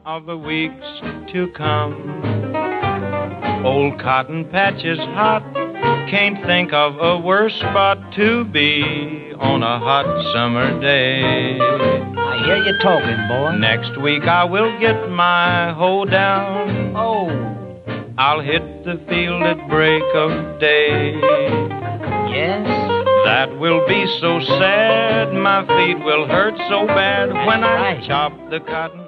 of the weeks to come. Old Cotton Patch is hot, can't think of a worse spot to be on a hot summer day. I hear you talking, boy. Next week I will get my hoe down. Oh. I'll hit the field at break of day. Yes? That will be so sad, my feet will hurt so bad when I right. chop the cotton